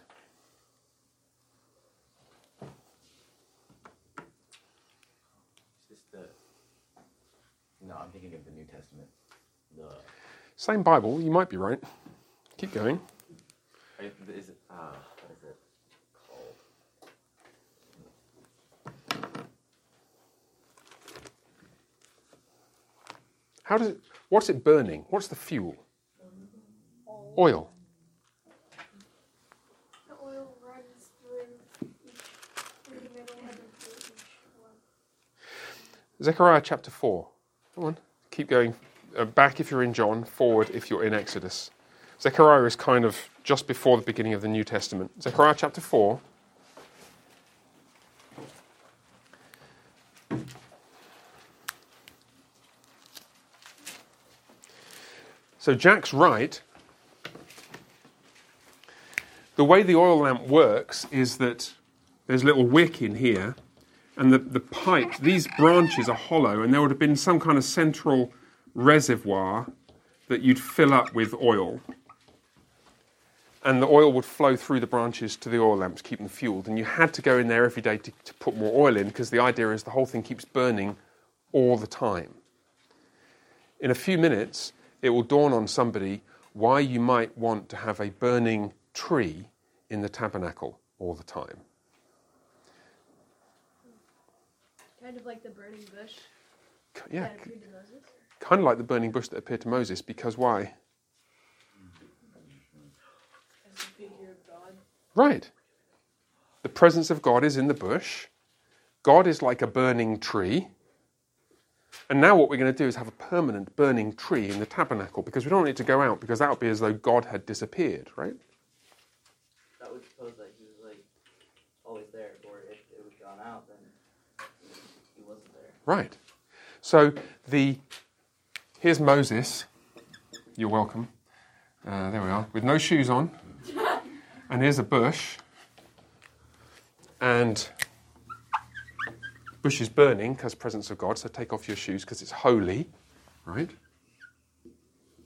Is this the... No, I'm thinking of the New Testament. The... Same Bible, you might be right. Keep going. Is it, uh, what is it called? How does it, what's it burning? What's the fuel? Oil. The oil runs through each, through the middle and then through each one. Zechariah chapter four. Come on, keep going. Uh, back if you're in John, forward if you're in Exodus. Zechariah is kind of just before the beginning of the New Testament. Zechariah chapter four. So Jack's right. The way the oil lamp works is that there's a little wick in here, and the, the pipe, these branches are hollow, and there would have been some kind of central reservoir that you'd fill up with oil. And the oil would flow through the branches to the oil lamps, keep them fueled. And you had to go in there every day to, to put more oil in, because the idea is the whole thing keeps burning all the time. In a few minutes, it will dawn on somebody why you might want to have a burning tree in the tabernacle all the time. Kind of like the burning bush Yeah, that appeared to Moses. kind of like the burning bush that appeared to Moses, because why? As a figure of God. Right. The presence of God is in the bush. God is like a burning tree. And now what we're going to do is have a permanent burning tree in the tabernacle, because we don't want it to go out, because that would be as though God had disappeared, right? That would suppose that he was like always there, or if it was gone out, then he wasn't there. Right. So the here's Moses. You're welcome. Uh, there we are, with no shoes on. And here's a bush. And bush is burning because presence of God, so take off your shoes because it's holy, right?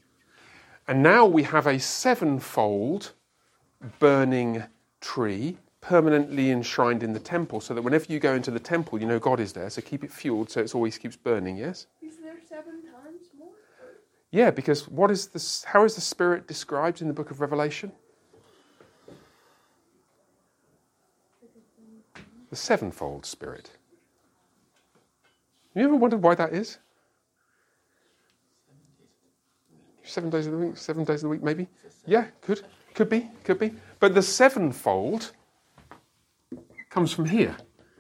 And now we have a sevenfold burning tree permanently enshrined in the temple, so that whenever you go into the temple, you know God is there. So keep it fueled, so it always keeps burning. Yes. He's there seven times more. Yeah, because what is this? How is the Spirit described in the book of Revelation? The sevenfold Spirit. You ever wondered why that is? Seven days of the week, seven days of the week, maybe? Yeah, could. Could be, could be. But the sevenfold comes from here.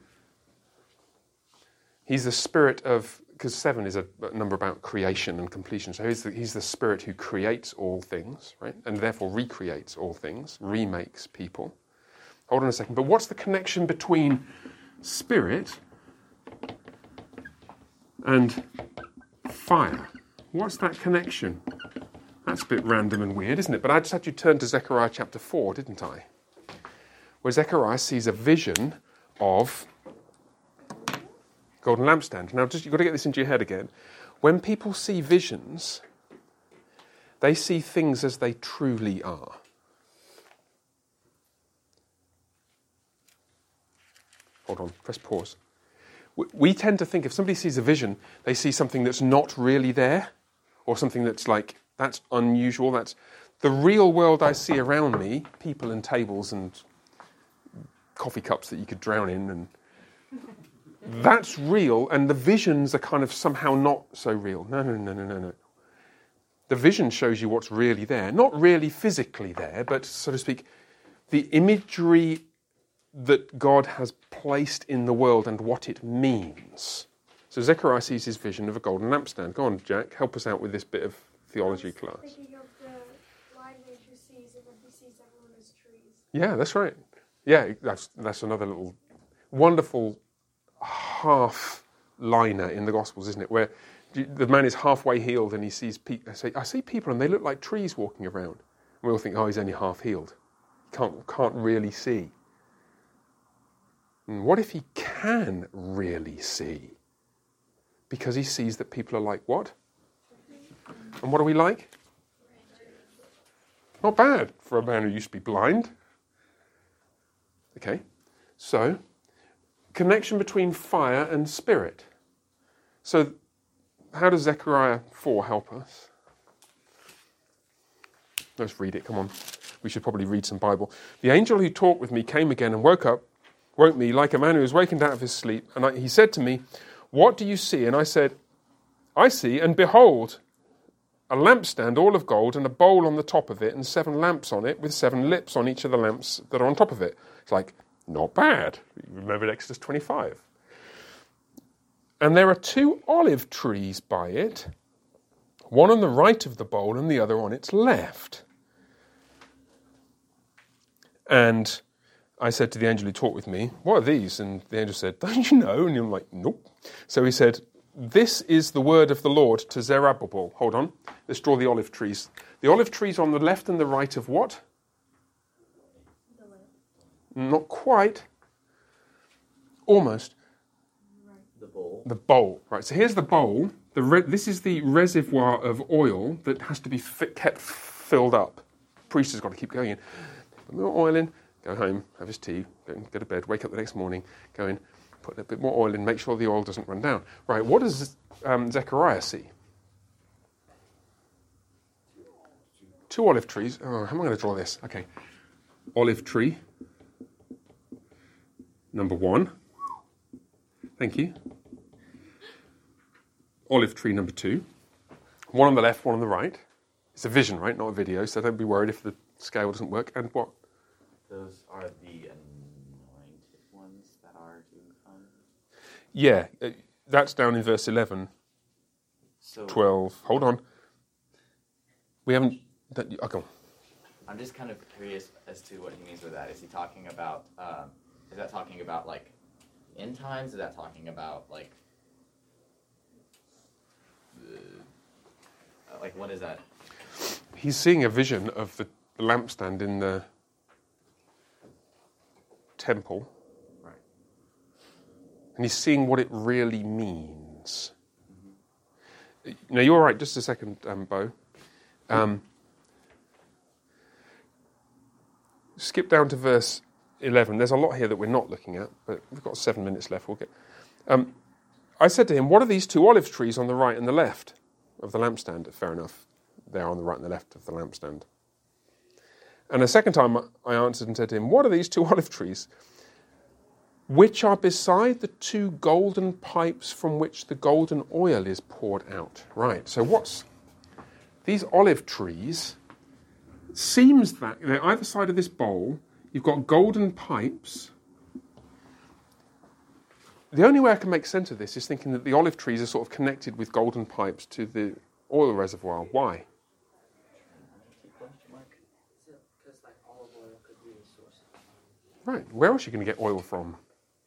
He's the Spirit of, because seven is a, a number about creation and completion. So he's the, he's the Spirit who creates all things, right? And therefore recreates all things, remakes people. Hold on a second. But what's the connection between Spirit and fire? What's that connection? That's a bit random and weird, isn't it? But I just had you turn to Zechariah chapter four, didn't I? Where Zechariah sees a vision of golden lampstand. Now, just you've got to get this into your head again. When people see visions, they see things as they truly are. Hold on, press pause. We tend to think if somebody sees a vision, they see something that's not really there, or something that's like, that's unusual. That's the real world I see around me, people and tables and coffee cups that you could drown in, and that's real, and the visions are kind of somehow not so real. No, no, no, no, no, no. The vision shows you what's really there. Not really physically there, but, so to speak, the imagery that God has placed in the world and what it means. So Zechariah sees his vision of a golden lampstand. Go on, Jack, help us out with this bit of theology class. Thinking of the lineage who sees, and then he sees everyone as trees. Yeah, that's right. Yeah, that's that's another little wonderful half-liner in the Gospels, isn't it? Where the man is halfway healed and he sees people. I say, I see people and they look like trees walking around. And we all think, oh, he's only half healed. Can't can't really see. And what if he can really see? Because he sees that people are like what? And what are we like? Not bad for a man who used to be blind. Okay, so connection between fire and spirit. So how does Zechariah four help us? Let's read it, come on. We should probably read some Bible. The angel who talked with me came again and woke up, woke me like a man who was wakened out of his sleep. And I, he said to me, what do you see? And I said, I see, and behold, a lampstand all of gold and a bowl on the top of it and seven lamps on it with seven lips on each of the lamps that are on top of it. It's like, not bad. Remember Exodus twenty-five. And there are two olive trees by it, one on the right of the bowl and the other on its left. And I said to the angel who talked with me, what are these? And the angel said, don't you know? And I'm like, nope. So he said, this is the word of the Lord to Zerubbabel. Hold on. Let's draw the olive trees. The olive trees on the left and the right of what? The lamp. Not quite. Almost. The bowl. The bowl. Right, so here's the bowl. The re- this is the reservoir of oil that has to be fi- kept filled up. Priest has got to keep going in. Put more oil in, go home, have his tea, go, go to bed, wake up the next morning, go in, put a bit more oil in, make sure the oil doesn't run down. Right, what does um, Zechariah see? Two olive trees. Oh, how am I going to draw this? Okay. Olive tree. Number one. Thank you. Olive tree number two. One on the left, one on the right. It's a vision, right? Not a video, so don't be worried if the scale doesn't work. And what? Those are the anointed ones that are to come. Yeah, uh, that's down in verse eleven, So twelve. Hold on. We haven't... That, oh, go on. I'm just kind of curious as to what he means with that. Is he talking about, um, is that talking about, like, end times? Is that talking about, like, uh, like, what is that? He's seeing a vision of the lampstand in the temple. Right. And he's seeing what it really means. Mm-hmm. Now, you're right, just a second, um, Bo. Um, skip down to verse eleven. There's a lot here that we're not looking at, but we've got seven minutes left. We'll get. Um, I said to him, "What are these two olive trees on the right and the left of the lampstand?" Fair enough. They're on the right and the left of the lampstand. And a second time I answered and said to him, "What are these two olive trees, which are beside the two golden pipes from which the golden oil is poured out?" Right, so what's... These olive trees, seems that they're either side of this bowl. You've got golden pipes. The only way I can make sense of this is thinking that the olive trees are sort of connected with golden pipes to the oil reservoir. Why? Right, where else are you going to get oil from?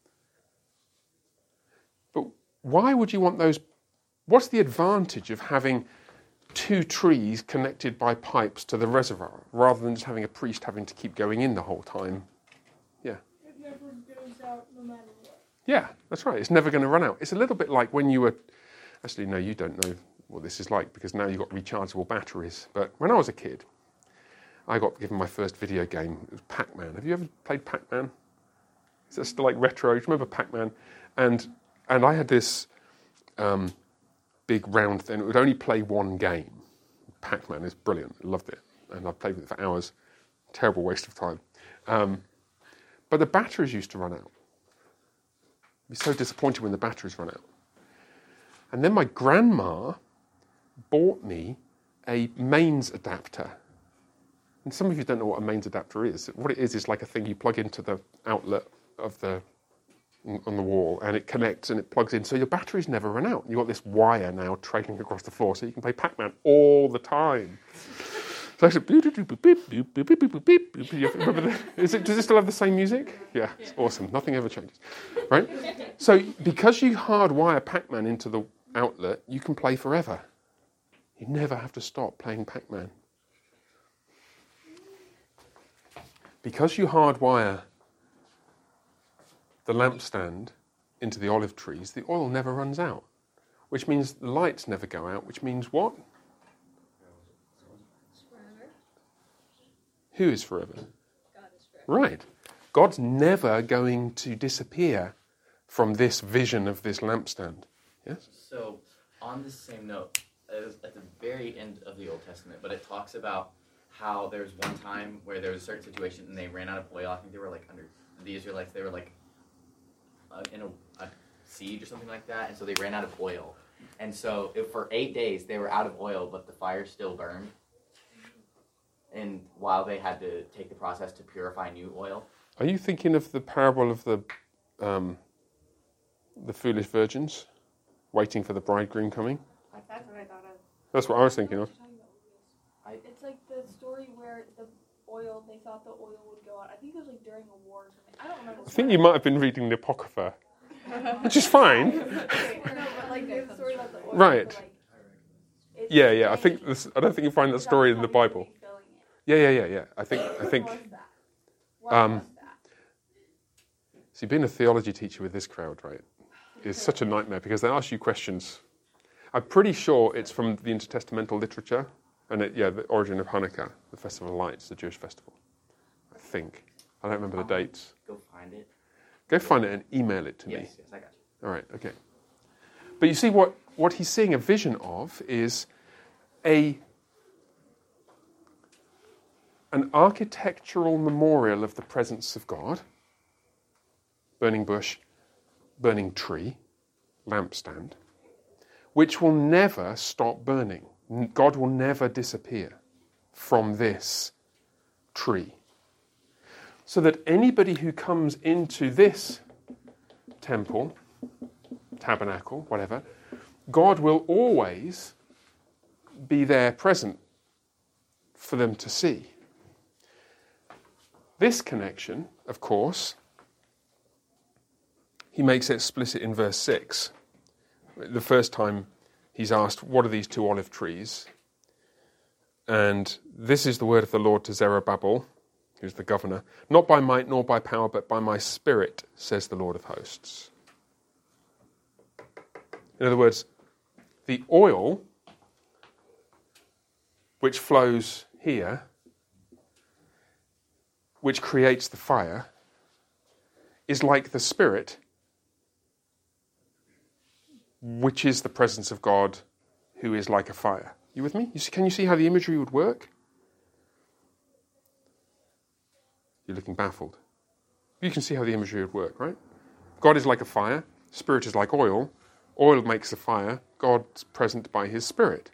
But why would you want those? What's the advantage of having two trees connected by pipes to the reservoir, rather than just having a priest having to keep going in the whole time? Yeah. It never goes out no matter what. Yeah, that's right. It's never going to run out. It's a little bit like when you were... Actually, no, you don't know what this is like, because now you've got rechargeable batteries. But when I was a kid, I got given my first video game. It was Pac-Man. Have you ever played Pac-Man? Is that still like retro? Do you remember Pac-Man? And and I had this um, big round thing. It would only play one game. Pac-Man is brilliant. I loved it. And I played with it for hours. Terrible waste of time. Um, but the batteries used to run out. I'd be so disappointed when the batteries run out. And then my grandma bought me a mains adapter. And some of you don't know what a mains adapter is. What it is is like a thing you plug into the outlet of the on the wall, and it connects and it plugs in, so your batteries never run out. You've got this wire now trailing across the floor, so you can play Pac-Man all the time. So actually, remember the, is it, does it still have the same music? Yeah, it's awesome. Nothing ever changes, right? So because you hardwire Pac-Man into the outlet, you can play forever. You never have to stop playing Pac-Man. Because you hardwire the lampstand into the olive trees, the oil never runs out, which means the lights never go out, which means what? Forever. Who is forever? God is forever. Right. God's never going to disappear from this vision of this lampstand. Yes? So, on this same note, it was at the very end of the Old Testament, but it talks about how there was one time where there was a certain situation and they ran out of oil. I think they were like under the Israelites, they were like uh, in a, a siege or something like that, and so they ran out of oil. And so if for eight days they were out of oil, but the fire still burned. And while they had to take the process to purify new oil. Are you thinking of the parable of the um, the foolish virgins waiting for the bridegroom coming? That's what I thought of. That's what I was thinking of. It's like the story where the oil, they thought the oil would go out. I think it was like during a war or something. I don't remember. I think you might have been reading the Apocrypha, which is fine. No, but like there's a story about the oil. Right. But, like, it's Yeah, yeah. I staying think this, I don't think you find that story in the without Bible. refilling it. Yeah, yeah, yeah, yeah. I think I think. What was that? Why Um, was that? See, being a theology teacher with this crowd, right, is such a nightmare because they ask you questions. I'm pretty sure it's from the intertestamental literature, and it, yeah, the origin of Hanukkah, the Festival of Lights, the Jewish festival. I think. I don't remember the dates. Go find it. Go find it and email it to me. Yes, yes, I got you. All right, okay. But you see, what, what he's seeing a vision of is a an architectural memorial of the presence of God, burning bush, burning tree, lampstand, which will never stop burning. God will never disappear from this tree. So that anybody who comes into this temple, tabernacle, whatever, God will always be there present for them to see. This connection, of course, he makes it explicit in verse six. The first time he's asked, what are these two olive trees? And this is the word of the Lord to Zerubbabel, who's the governor. Not by might nor by power, but by my spirit, says the Lord of hosts. In other words, the oil which flows here, which creates the fire, is like the Spirit, which is the presence of God, who is like a fire. You with me? You see, can you see how the imagery would work? You're looking baffled. You can see how the imagery would work, right? God is like a fire. Spirit is like oil. Oil makes the fire. God's present by his Spirit.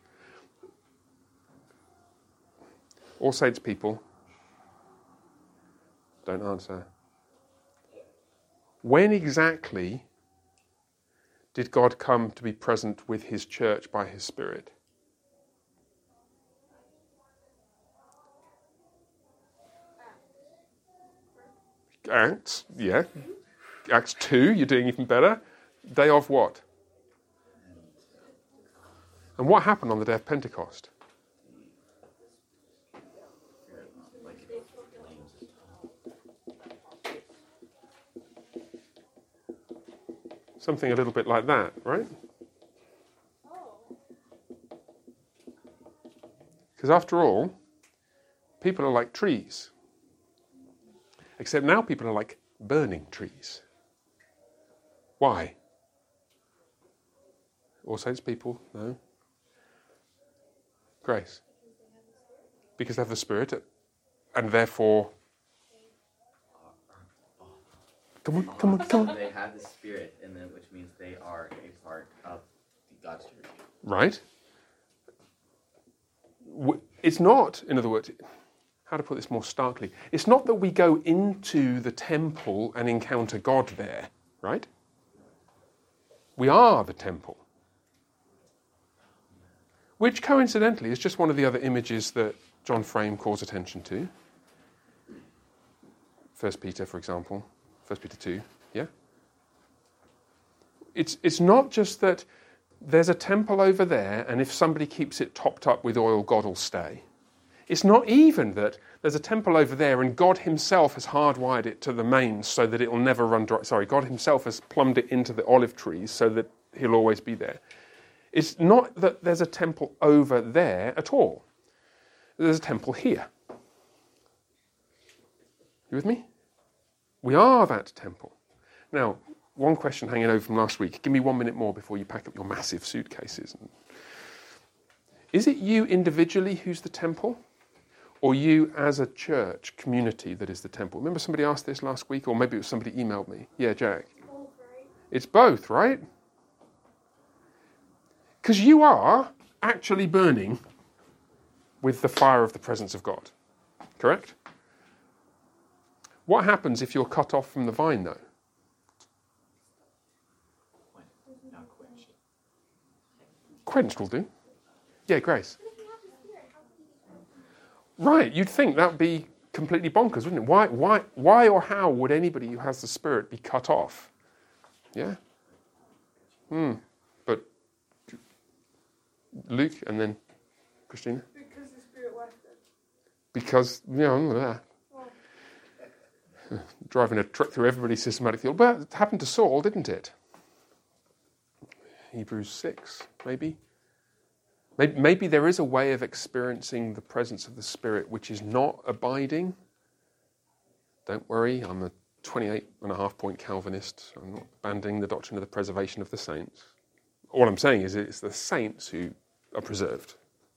All Saints people, don't answer. When exactly did God come to be present with his church by his Spirit? Acts, yeah. Acts two, you're doing even better. Day of what? And what happened on the day of Pentecost? Something a little bit like that, right? Because after all, people are like trees. Except now people are like burning trees. Why? All Saints people? No. Grace. Because they have the Spirit, and therefore... Come on, come on, come on. They have the Spirit, and then which means they are a part of God's church. Right. It's not, in other words, how to put this more starkly, it's not that we go into the temple and encounter God there, right? We are the temple. Which, coincidentally, is just one of the other images that John Frame calls attention to. First Peter, for example. First Peter two, yeah? It's it's not just that there's a temple over there, and if somebody keeps it topped up with oil, God will stay. It's not even that there's a temple over there, and God himself has hardwired it to the mains so that it will never run dry. Sorry, God himself has plumbed it into the olive trees so that he'll always be there. It's not that there's a temple over there at all. There's a temple here. You with me? We are that temple. Now, one question hanging over from last week. Give me one minute more before you pack up your massive suitcases. Is it you individually who's the temple? Or you as a church community that is the temple? Remember somebody asked this last week? Or maybe it was somebody emailed me. Yeah, Jack. Both, right? It's both, right? Because you are actually burning with the fire of the presence of God. Correct? What happens if you're cut off from the vine, though? Quenched will do. Yeah, Grace. Right, you'd think that would be completely bonkers, wouldn't it? Why, why, why or how would anybody who has the Spirit be cut off? Yeah? Hmm. But Luke and then Christina? Because the Spirit left them. Because, you know, that. Driving a truck through everybody's systematic theology. But it happened to Saul, didn't it? Hebrews six, maybe? maybe? Maybe there is a way of experiencing the presence of the Spirit which is not abiding. Don't worry, I'm a twenty-eight and a half point Calvinist. I'm not abandoning the doctrine of the preservation of the saints. All I'm saying is it's the saints who are preserved.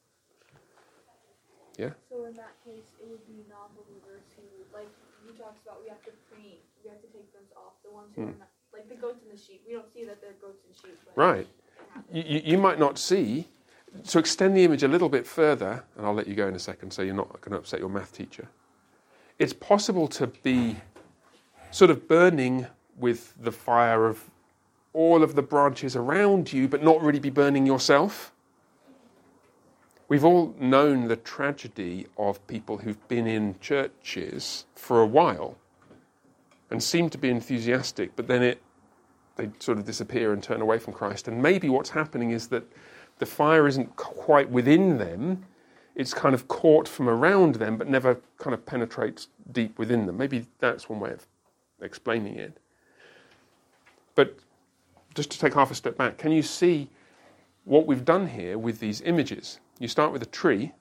Yeah? So in that case, it would be non-believers who, like he talks about, we have to preen, we have to take those off. The ones who Mm. are not, like the goats and the sheep. We don't see that they're goats and sheep. But Right. You, you, you might not see. To extend the image a little bit further, and I'll let you go in a second so you're not going to upset your math teacher. It's possible to be sort of burning with the fire of all of the branches around you, but not really be burning yourself. We've all known the tragedy of people who've been in churches for a while and seem to be enthusiastic, but then it they sort of disappear and turn away from Christ. And maybe what's happening is that the fire isn't quite within them, it's kind of caught from around them, but never kind of penetrates deep within them. Maybe that's one way of explaining it. But just to take half a step back, can you see what we've done here with these images? You start with a tree,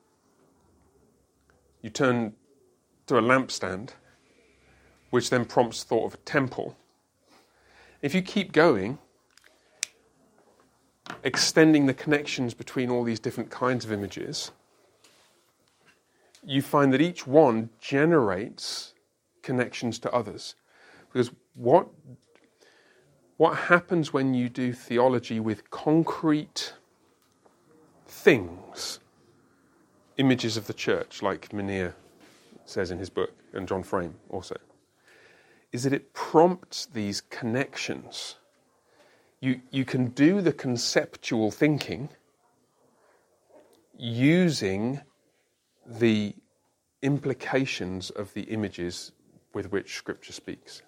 you turn to a lampstand, which then prompts thought of a temple, If you keep going, extending the connections between all these different kinds of images, you find that each one generates connections to others. Because what, what happens when you do theology with concrete things, images of the church, like Menier says in his book, and John Frame also, is that it prompts these connections. You, you can do the conceptual thinking using the implications of the images with which Scripture speaks.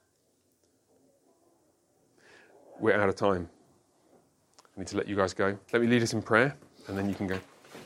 We're out of time. I need to let you guys go. Let me lead us in prayer, and then you can go.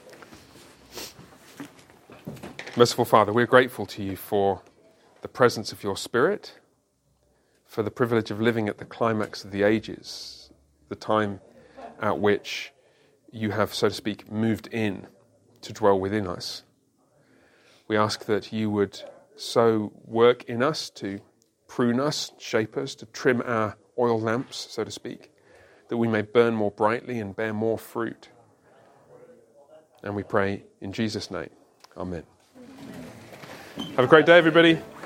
Merciful Father, we're grateful to you for the presence of your Spirit, for the privilege of living at the climax of the ages, the time at which you have, so to speak, moved in to dwell within us. We ask that you would so work in us to prune us, shape us, to trim our oil lamps, so to speak, that we may burn more brightly and bear more fruit. And we pray in Jesus' name. Amen. Have a great day, everybody.